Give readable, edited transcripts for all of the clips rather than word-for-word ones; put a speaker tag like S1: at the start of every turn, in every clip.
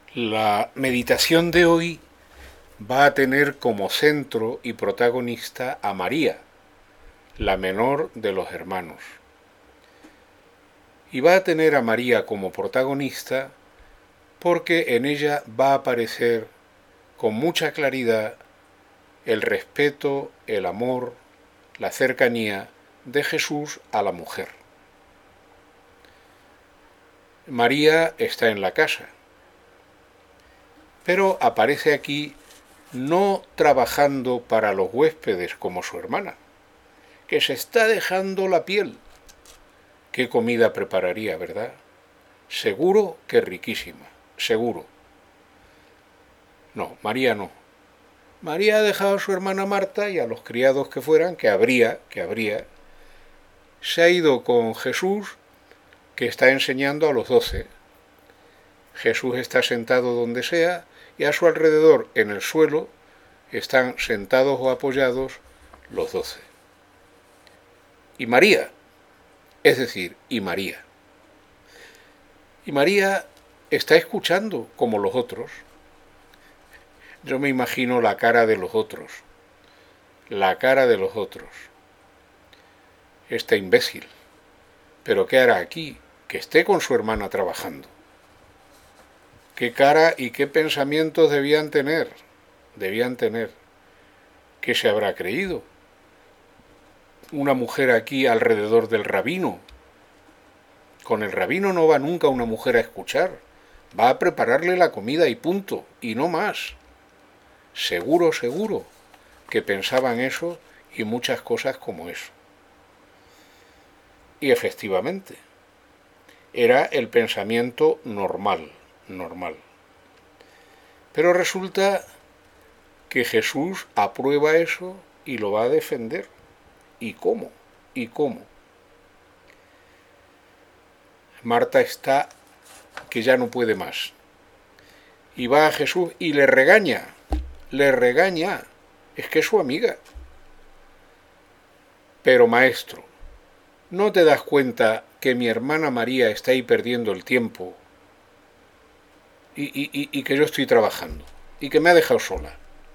S1: La meditación de hoy va a tener como centro y protagonista a María, la menor de los hermanos. Y va a tener a María como protagonista porque en ella va a aparecer con mucha claridad el respeto, el amor, la cercanía de Jesús a la mujer. María está en la casa, pero aparece aquí no trabajando para los huéspedes como su hermana, que se está dejando la piel. ¿Qué comida prepararía, verdad? Seguro que riquísima, seguro. No, María no. María ha dejado a su hermana Marta y a los criados que fueran, que habría, se ha ido con Jesús, que está enseñando a los 12. Jesús está sentado donde sea y a su alrededor, en el suelo, están sentados o apoyados los 12. Y María, es decir, y María. Y María está escuchando como los otros. Yo me imagino la cara de los otros. La cara de los otros. Este imbécil. ¿Pero qué hará aquí? Que esté con su hermana trabajando. ¿Qué cara y qué pensamientos debían tener? Debían tener. ¿Qué se habrá creído? Una mujer aquí alrededor del rabino. Con el rabino no va nunca una mujer a escuchar. Va a prepararle la comida y punto. Y no más. Seguro, seguro que pensaban eso y muchas cosas como eso. Y efectivamente, era el pensamiento normal. Pero resulta que Jesús aprueba eso y lo va a defender. ¿Y cómo? ¿Y cómo? Marta está que ya no puede más. Y va a Jesús y le regaña. Es que es su amiga. Pero maestro, ¿no te das cuenta que mi hermana María está ahí perdiendo el tiempo y que yo estoy trabajando y que me ha dejado sola?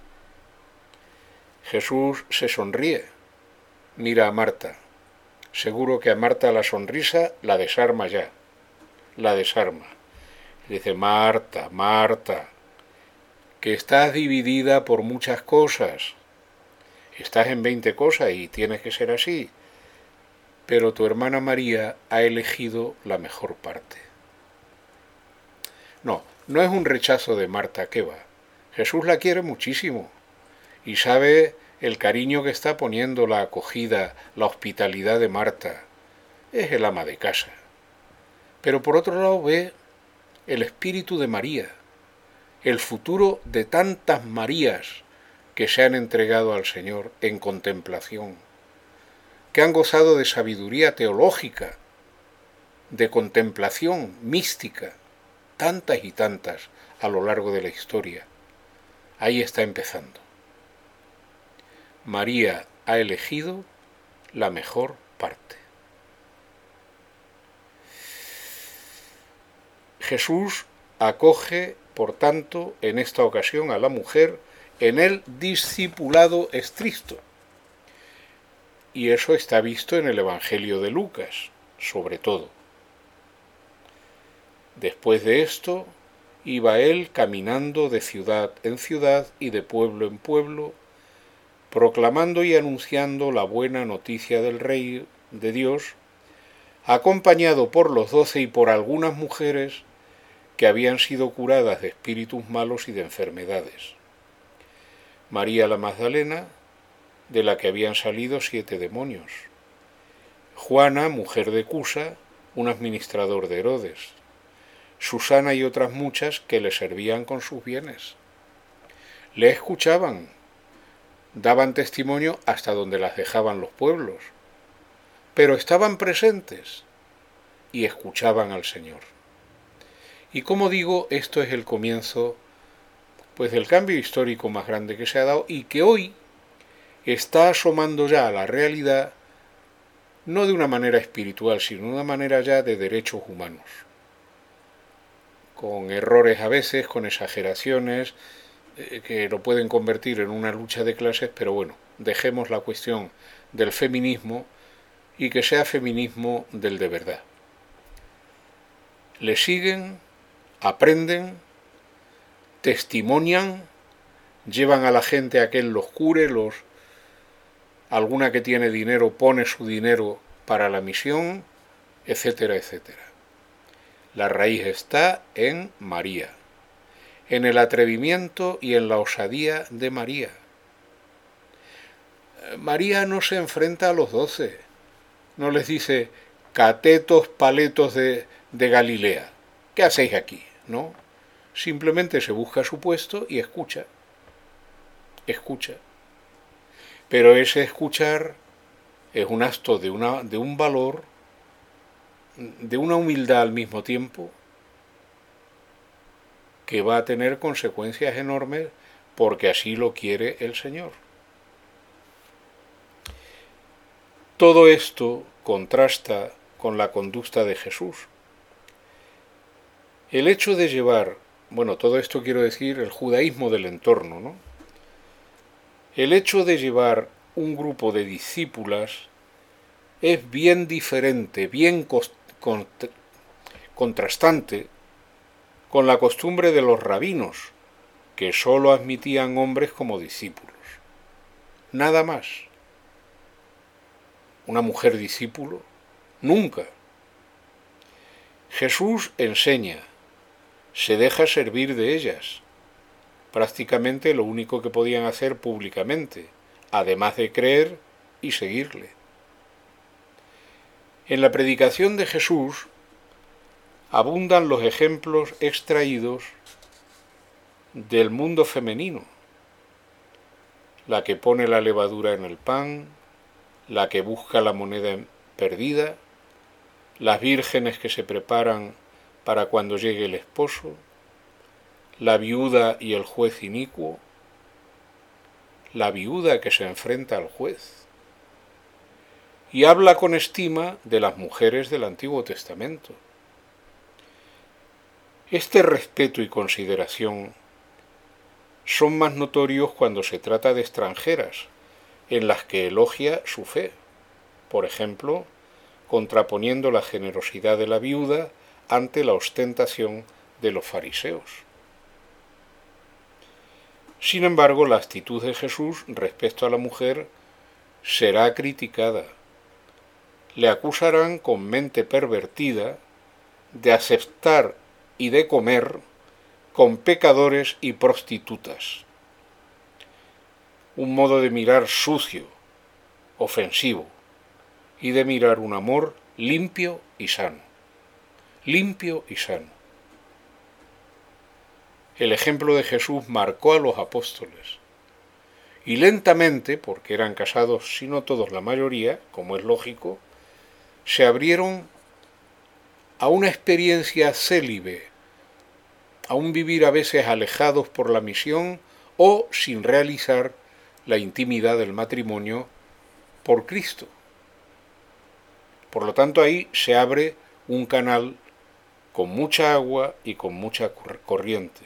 S1: Jesús se sonríe, mira a Marta. Seguro que a Marta la sonrisa la desarma ya, la desarma. Dice, Marta, Marta, que estás dividida por muchas cosas. Estás en 20 cosas y tienes que ser así. Pero tu hermana María ha elegido la mejor parte. No, no es un rechazo de Marta, ¿qué va? Jesús la quiere muchísimo y sabe el cariño que está poniendo la acogida, la hospitalidad de Marta. Es el ama de casa. Pero por otro lado ve el espíritu de María, el futuro de tantas Marías que se han entregado al Señor en contemplación, que han gozado de sabiduría teológica, de contemplación mística, tantas y tantas a lo largo de la historia. Ahí está empezando. María ha elegido la mejor parte. Jesús acoge, por tanto, en esta ocasión a la mujer en el discipulado estricto. Y eso está visto en el Evangelio de Lucas, sobre todo. Después de esto, iba él caminando de ciudad en ciudad y de pueblo en pueblo, proclamando y anunciando la buena noticia del Rey de Dios, acompañado por los 12 y por algunas mujeres que habían sido curadas de espíritus malos y de enfermedades. María la Magdalena, de la que habían salido 7 demonios. Juana, mujer de Cusa, un administrador de Herodes. Susana y otras muchas que le servían con sus bienes. Le escuchaban, daban testimonio hasta donde las dejaban los pueblos, pero estaban presentes y escuchaban al Señor. Y como digo, esto es el comienzo pues del cambio histórico más grande que se ha dado y que hoy está asomando ya a la realidad, no de una manera espiritual, sino de una manera ya de derechos humanos. con errores a veces, con exageraciones, que lo pueden convertir en una lucha de clases, pero bueno, dejemos la cuestión del feminismo y que sea feminismo del de verdad. Le siguen, aprenden, testimonian, llevan a la gente a que él los cure, alguna que tiene dinero pone su dinero para la misión, etcétera, etcétera. La raíz está en María, en el atrevimiento y en la osadía de María. María no se enfrenta a los 12, no les dice, catetos paletos de Galilea, ¿qué hacéis aquí? No, simplemente se busca su puesto y escucha. Pero ese escuchar es un acto de un valor, de una humildad al mismo tiempo, que va a tener consecuencias enormes porque así lo quiere el Señor. Todo esto contrasta con la conducta de Jesús. El hecho de llevar, bueno, todo esto quiero decir el judaísmo del entorno, ¿no? El hecho de llevar un grupo de discípulas es bien diferente, bien contrastante con la costumbre de los rabinos, que sólo admitían hombres como discípulos. Nada más. Una mujer discípulo, nunca. Jesús enseña, se deja servir de ellas, prácticamente lo único que podían hacer públicamente, además de creer y seguirle. En la predicación de Jesús abundan los ejemplos extraídos del mundo femenino, la que pone la levadura en el pan, la que busca la moneda perdida, las vírgenes que se preparan para cuando llegue el esposo, la viuda y el juez inicuo, la viuda que se enfrenta al juez, y habla con estima de las mujeres del Antiguo Testamento. Este respeto y consideración son más notorios cuando se trata de extranjeras, en las que elogia su fe, por ejemplo, contraponiendo la generosidad de la viuda ante la ostentación de los fariseos. Sin embargo, la actitud de Jesús respecto a la mujer será criticada. Le acusarán con mente pervertida de aceptar y de comer con pecadores y prostitutas. Un modo de mirar sucio, ofensivo, y de mirar un amor limpio y sano. Limpio y sano. El ejemplo de Jesús marcó a los apóstoles. Y lentamente, porque eran casados, si no todos la mayoría, como es lógico, se abrieron a una experiencia célibe, a un vivir a veces alejados por la misión o sin realizar la intimidad del matrimonio por Cristo. Por lo tanto, ahí se abre un canal con mucha agua y con mucha corriente.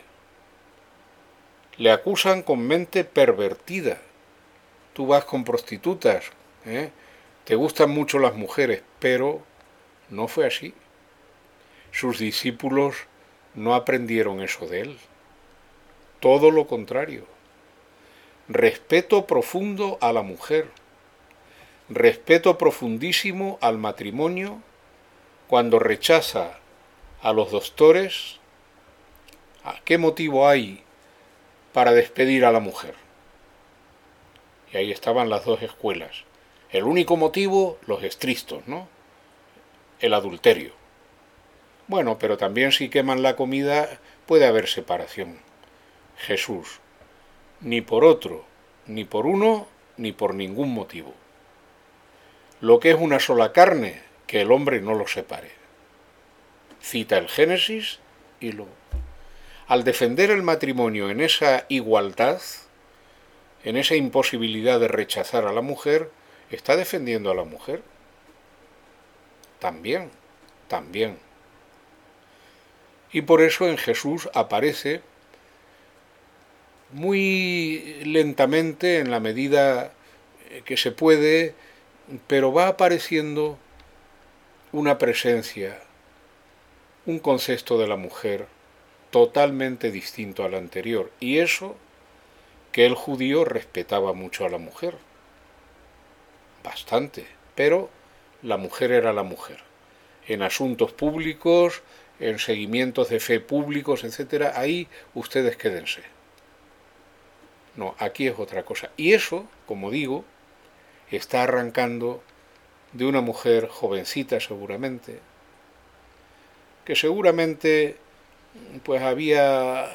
S1: Le acusan con mente pervertida. Tú vas con prostitutas, te gustan mucho las mujeres, pero no fue así. Sus discípulos no aprendieron eso de él. Todo lo contrario. Respeto profundo a la mujer. Respeto profundísimo al matrimonio cuando rechaza a los doctores. ¿A qué motivo hay para despedir a la mujer? Y ahí estaban las dos escuelas. El único motivo, los estrictos, ¿no? El adulterio. Bueno, pero también si queman la comida puede haber separación. Jesús, ni por otro, ni por uno, ni por ningún motivo. Lo que es una sola carne, que el hombre no lo separe. Cita el Génesis y al defender el matrimonio en esa igualdad, en esa imposibilidad de rechazar a la mujer, está defendiendo a la mujer. También. Y por eso en Jesús aparece muy lentamente, en la medida que se puede, pero va apareciendo una presencia, un concepto de la mujer totalmente distinto al anterior. Y eso que el judío respetaba mucho a la mujer, bastante, pero la mujer era la mujer. En asuntos públicos, en seguimientos de fe públicos, etcétera, ahí ustedes quédense. No, aquí es otra cosa. Y eso, como digo, está arrancando de una mujer jovencita seguramente, que seguramente pues había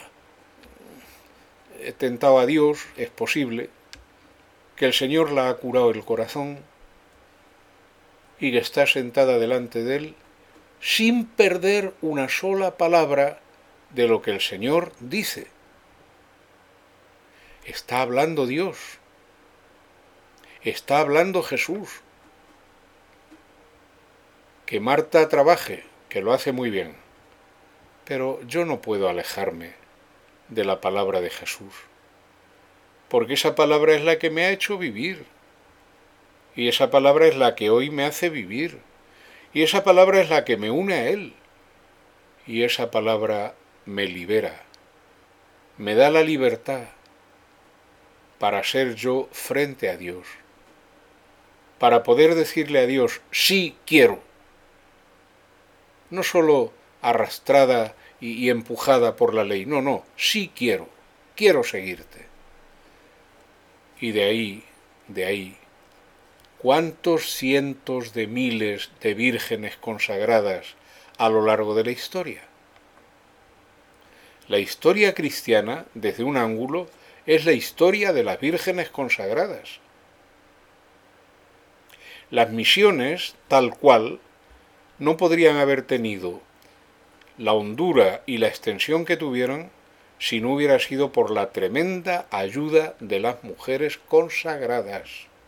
S1: tentado a Dios, es posible, que el Señor la ha curado el corazón y que está sentada delante de él sin perder una sola palabra de lo que el Señor dice. Está hablando Dios, está hablando Jesús. Que Marta trabaje, que lo hace muy bien, pero yo no puedo alejarme de la palabra de Jesús, porque esa palabra es la que me ha hecho vivir, y esa palabra es la que hoy me hace vivir, y esa palabra es la que me une a Él, y esa palabra me libera, me da la libertad para ser yo frente a Dios, para poder decirle a Dios, sí quiero, no solo arrastrada y empujada por la ley, no, sí quiero seguirte. Y de ahí, ¿cuántos cientos de miles de vírgenes consagradas a lo largo de la historia? La historia cristiana, desde un ángulo, es la historia de las vírgenes consagradas. Las misiones, tal cual, no podrían haber tenido la hondura y la extensión que tuvieron si no hubiera sido por la tremenda ayuda de las mujeres consagradas.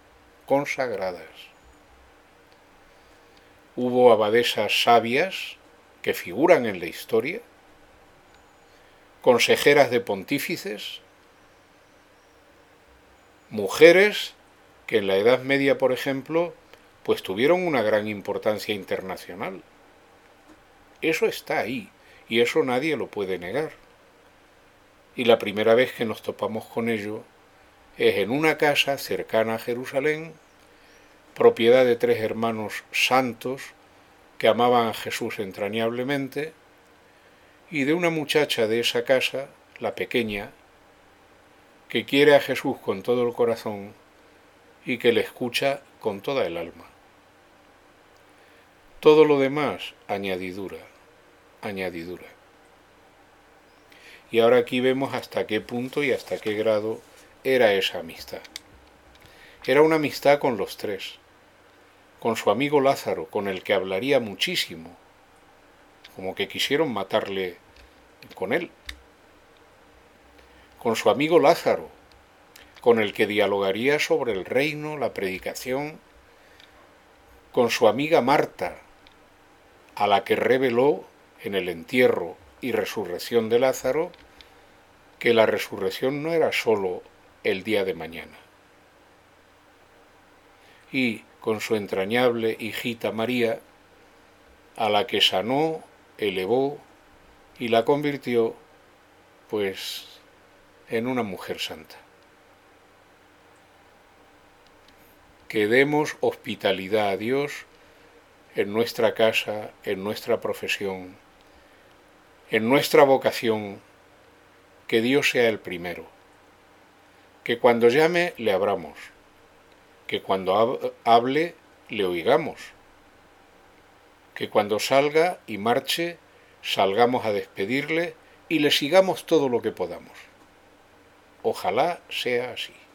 S1: Hubo abadesas sabias que figuran en la historia, consejeras de pontífices, mujeres que en la Edad Media, por ejemplo, pues tuvieron una gran importancia internacional. Eso está ahí, y eso nadie lo puede negar. Y la primera vez que nos topamos con ello es en una casa cercana a Jerusalén, propiedad de 3 hermanos santos que amaban a Jesús entrañablemente, y de una muchacha de esa casa, la pequeña, que quiere a Jesús con todo el corazón y que le escucha con toda el alma. Todo lo demás, añadidura. Y ahora aquí vemos hasta qué punto y hasta qué grado era esa amistad. Era una amistad con los 3, con su amigo Lázaro, con el que hablaría muchísimo, como que quisieron matarle con él, con su amigo Lázaro, con el que dialogaría sobre el reino, la predicación, con su amiga Marta, a la que reveló en el entierro y resurrección de Lázaro que la resurrección no era sólo el día de mañana. Y con su entrañable hijita María, a la que sanó, elevó y la convirtió, pues, en una mujer santa. Que demos hospitalidad a Dios en nuestra casa, en nuestra profesión, en nuestra vocación, que Dios sea el primero, que cuando llame le abramos, que cuando hable le oigamos, que cuando salga y marche salgamos a despedirle y le sigamos todo lo que podamos. Ojalá sea así.